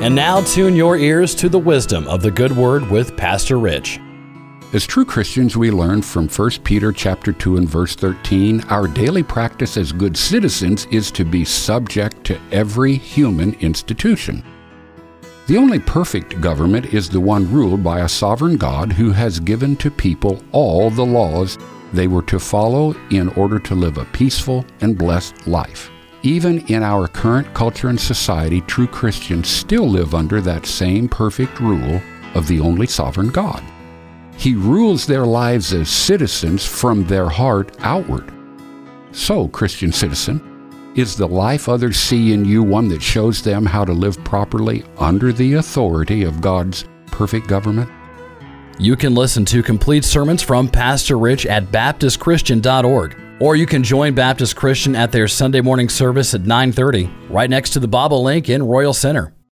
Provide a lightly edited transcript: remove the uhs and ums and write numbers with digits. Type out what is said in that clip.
And now tune your ears to the wisdom of the good word with Pastor Rich. As true Christians, we learn from 1 Peter chapter 2 and verse 13, our daily practice as good citizens is to be subject to every human institution. The only perfect government is the one ruled by a sovereign God who has given to people all the laws they were to follow in order to live a peaceful and blessed life. Even in our current culture and society, true Christians still live under that same perfect rule of the only sovereign God. He rules their lives as citizens from their heart outward. So, Christian citizen, is the life others see in you one that shows them how to live properly under the authority of God's perfect government? You can listen to complete sermons from Pastor Rich at BaptistChristian.org, or you can join Baptist Christian at their Sunday morning service at 9:30, right next to the Bobolink in Royal Center.